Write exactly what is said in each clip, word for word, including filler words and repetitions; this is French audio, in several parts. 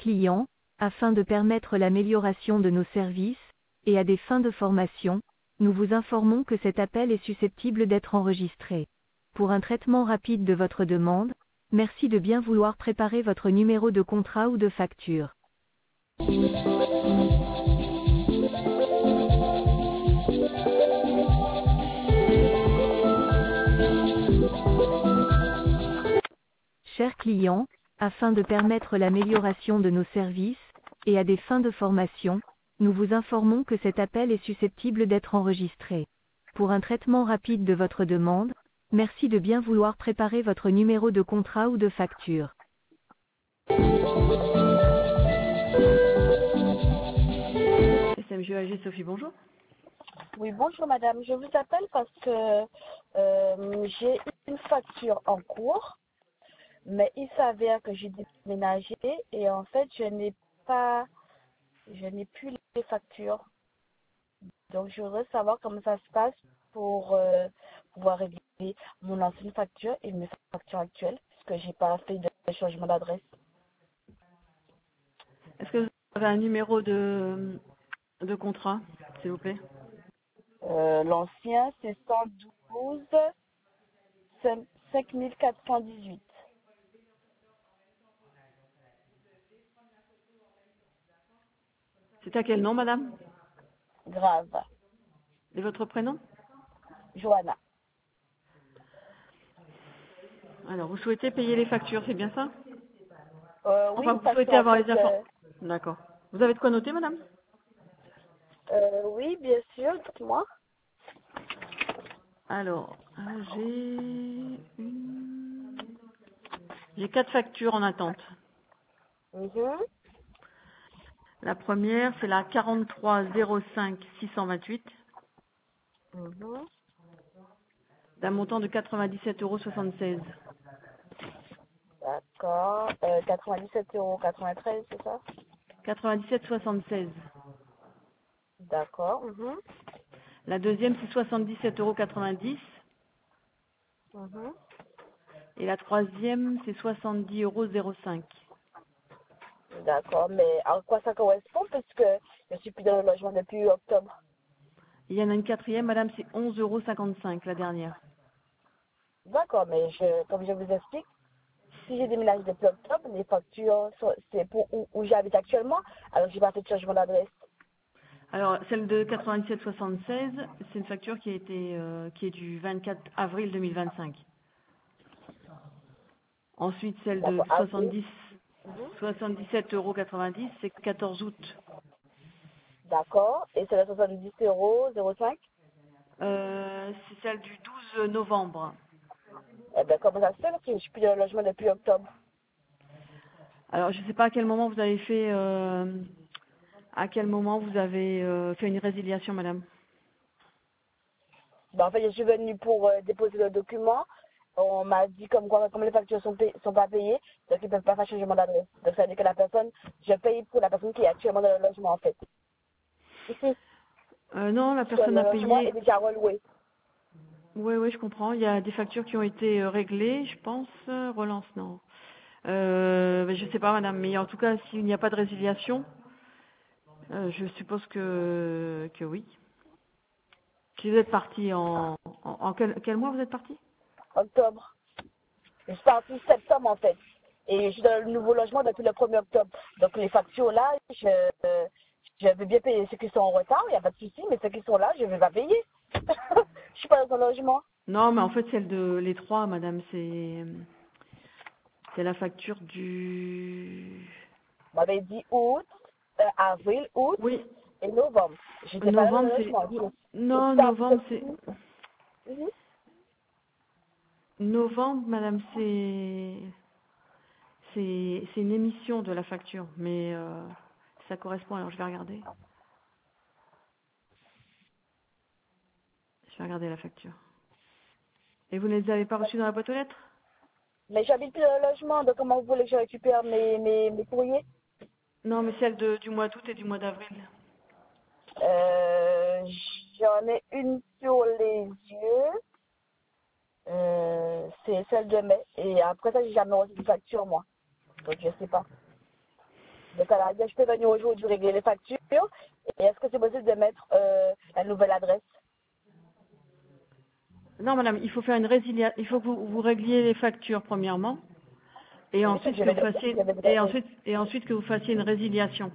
client, afin de permettre l'amélioration de nos services, et à des fins de formation, nous vous informons que cet appel est susceptible d'être enregistré. Pour un traitement rapide de votre demande, merci de bien vouloir préparer votre numéro de contrat ou de facture. Chers clients, afin de permettre l'amélioration de nos services, et à des fins de formation, nous vous informons que cet appel est susceptible d'être enregistré. Pour un traitement rapide de votre demande, merci de bien vouloir préparer votre numéro de contrat ou de facture. S M G A G, Sophie, bonjour. Oui, bonjour madame. Je vous appelle parce que euh, j'ai une facture en cours, mais il s'avère que j'ai déménagé et en fait je n'ai pas, je n'ai plus les factures. Donc je voudrais savoir comment ça se passe pour euh, pouvoir régler mon ancienne facture et mes factures actuelles, puisque j'ai pas fait de changement d'adresse. Est-ce que vous avez un numéro de, de contrat, s'il vous plaît? Euh, L'ancien c'est cent douze cinq mille quatre cent dix-huit. C'est à quel nom, madame? Grave. Et votre prénom? Johanna. Alors, vous souhaitez payer les factures, c'est bien ça? Euh, Enfin, oui, vous parce souhaitez qu'en avoir fait, les informations. euh, D'accord. Vous avez de quoi noter, madame? euh, oui, bien sûr, dites-moi. Alors, euh, j'ai une... j'ai quatre factures en attente. Mhm. La première, c'est la quarante-trois zéro cinq six cent vingt-huit, Mhm. d'un montant de quatre-vingt-dix-sept euros soixante-seize. D'accord. Euh, quatre-vingt-dix-sept euros quatre-vingt-treize, c'est ça? quatre-vingt-dix-sept soixante-seize. D'accord. Mhm. La deuxième, c'est soixante-dix-sept euros quatre-vingt-dix. Mhm. Et la troisième, c'est soixante-dix euros zéro cinq. D'accord, mais à quoi ça correspond? Parce que je suis plus dans le logement depuis octobre. Il y en a une quatrième, madame, c'est onze euros cinquante-cinq, la dernière. D'accord, mais je, comme je vous explique, si j'ai déménagé depuis octobre, les factures, sont- c'est pour où, où j'habite actuellement, alors j'ai pas fait de changement d'adresse. Alors, celle de quatre-vingt-dix-sept soixante-seize, c'est une facture qui a été, euh, qui est du vingt-quatre avril deux mille vingt-cinq. Ensuite, celle de D'accord. Ah, oui. soixante-dix, Mhm. soixante-dix-sept euros quatre-vingt-dix, c'est quatorze août. D'accord. Et c'est la soixante-dix euros zéro cinq? Euh, c'est celle du douze novembre. Eh bien, comment ça se fait? Parce que je suis plus dans le logement depuis octobre. Alors, je ne sais pas à quel moment vous avez fait, euh, à quel moment vous avez euh, fait une résiliation, madame. Ben, en fait, je suis venue pour euh, déposer le document. On m'a dit comme quoi, comme les factures sont, pay- sont pas payées, donc ils ne peuvent pas faire changement d'adresse. Donc ça veut dire que la personne, je paye pour la personne qui est actuellement dans le logement en fait. Ici, Euh, non, la parce que personne le a logement est payé. déjà reloué. Oui, oui, je comprends. Il y a des factures qui ont été euh, réglées, je pense. Euh, Relance, non. Euh, mais je sais pas, madame. Mais en tout cas, s'il n'y a pas de résiliation, euh, je suppose que que oui. Si vous êtes parti en, en, en quel, quel mois vous êtes parti? Octobre. Je suis partie septembre en fait. Et je suis dans le nouveau logement depuis le premier octobre. Donc les factures là, je, euh, je vais bien payer ceux qui sont en retard, il n'y a pas de souci, mais ceux qui sont là, je ne vais pas payer. Je suis pas dans un logement. Non, mais en fait, celle de les trois, madame, c'est c'est la facture du. On m'avait dit août, euh, avril, août Oui, et novembre. Je n'étais pas dans novembre, le c'est. logement. oui, Je, je non, suis partie novembre, c'est. depuis. Mhm. Novembre, madame, c'est. C'est c'est une émission de la facture, mais euh, ça correspond. Alors, je vais regarder. Je vais regarder la facture. Et vous ne les avez pas reçues dans la boîte aux lettres? Mais j'habite plus dans le logement, donc comment vous voulez que je récupère mes, mes, mes courriers? Non, mais celle de, du mois d'août et du mois d'avril. euh, J'en ai une sur les yeux. Euh, c'est celle de mai. Et après ça, j'ai jamais reçu de facture, moi. Donc je sais pas. Donc, à la rigueur, je peux venir aujourd'hui régler les factures. Et est-ce que c'est possible de mettre euh, la nouvelle adresse? Non, madame, il faut faire une résiliation. Il faut que vous, vous régliez les factures, premièrement. Et Oui, ensuite je que vais vous fassiez, je vais vous et donner. ensuite, et ensuite que vous fassiez une résiliation.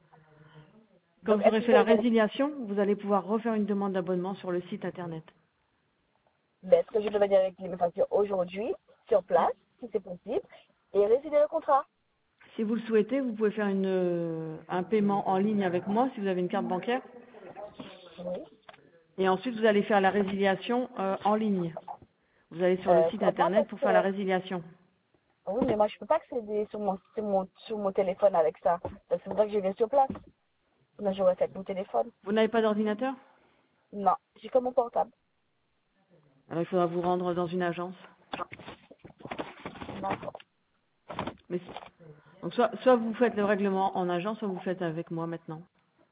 Quand Donc, vous est-ce aurez que je fait peux la vous donner, résiliation, vous allez pouvoir refaire une demande d'abonnement sur le site internet. ben, est-ce que je peux venir régler mes factures aujourd'hui, sur place, si c'est possible, et résilier le contrat? Si vous le souhaitez, vous pouvez faire une, euh, un paiement en ligne avec moi si vous avez une carte bancaire. Oui. Et ensuite, vous allez faire la résiliation euh, en ligne. Vous allez sur le Euh, site comment, internet parce pour faire la que, résiliation. oui, mais moi, je peux pas accéder sur mon, sur mon, sur mon téléphone avec ça. Parce que c'est vrai que je viens sur place. Mais j'aurais fait avec mon téléphone. Vous n'avez pas d'ordinateur? Non, j'ai que mon portable. Alors il faudra vous rendre dans une agence. D'accord. Mais, donc soit, soit vous faites le règlement en agence, soit vous le faites avec moi maintenant.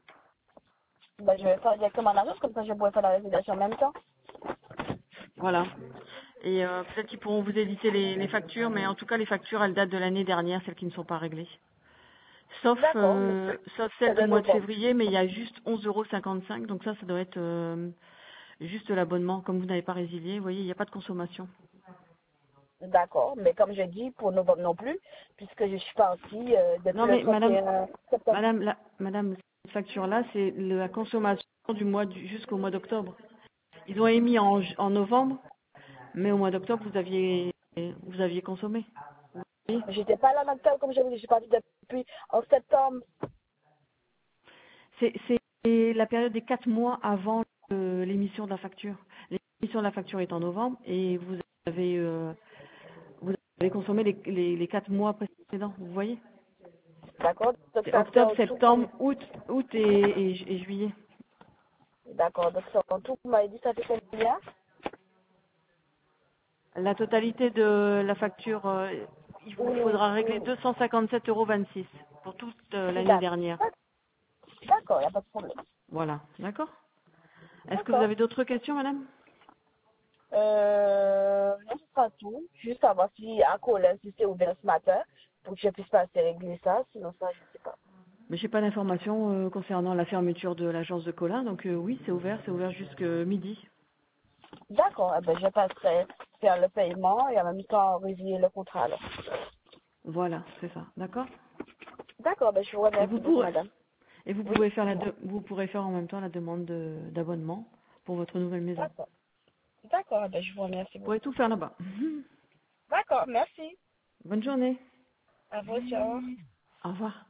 Ben, je vais faire directement en agence, comme ça je pourrais faire la résiliation en même temps. Voilà. Et euh, peut-être qu'ils pourront vous éditer les, les factures, mais en tout cas les factures elles datent de l'année dernière, celles qui ne sont pas réglées. Sauf, D'accord, mais euh, sauf c'est celle du de mois de novembre. février, mais il y a juste onze euros cinquante-cinq, donc ça, ça doit être euh, juste l'abonnement. Comme vous n'avez pas résilié, vous voyez, il n'y a pas de consommation. D'accord, mais comme je dis, pour novembre non plus, puisque je suis partie euh, Non depuis le mais madame, trente et un septembre. madame, la, madame, cette facture-là, c'est la consommation du mois du- jusqu'au mois d'octobre. Ils ont émis en, j- en novembre, mais au mois d'octobre, vous aviez, vous aviez consommé. Vous voyez. J'étais pas là en octobre, comme je vous dis, je suis partie depuis en septembre. C'est c'est la période des quatre mois avant euh, l'émission de la facture. L'émission de la facture est en novembre et vous avez, euh, vous avez consommé les, les, les quatre mois précédents, vous voyez. D'accord, donc C'est ça fait octobre, en tout septembre, comme... août, août et, et, ju- et juillet. D'accord, donc ça, en tout, vous m'avez dit ça fait combien? La totalité de la facture, euh, il vous Oui, faudra régler oui. deux cent cinquante-sept euros vingt-six pour toute euh, l'année D'accord, dernière. d'accord, il n'y a pas de problème. Voilà, d'accord. Est-ce que vous D'accord. avez d'autres questions, madame? Euh, non, c'est pas tout. Juste savoir si à Colin, si c'est ouvert ce matin, pour que je puisse passer régler ça, sinon ça, je sais pas. Mais j'ai pas d'informations euh, concernant la fermeture de l'agence de Colin, donc euh, oui, c'est ouvert, c'est ouvert jusque midi. D'accord, eh ben, je passerai faire le paiement et en même temps résilier le contrat alors. Voilà, c'est ça, d'accord. D'accord, ben, je vous Et vous remercie beaucoup, pourrez madame. et vous Oui, pouvez faire la dis-moi. de- vous pourrez faire en même temps la demande de- d'abonnement pour votre nouvelle maison. D'accord. D'accord, eh ben, je vous remercie Vous pourrez beaucoup. tout faire là-bas. D'accord, merci. Bonne journée. À vous aussi, au revoir. Au revoir.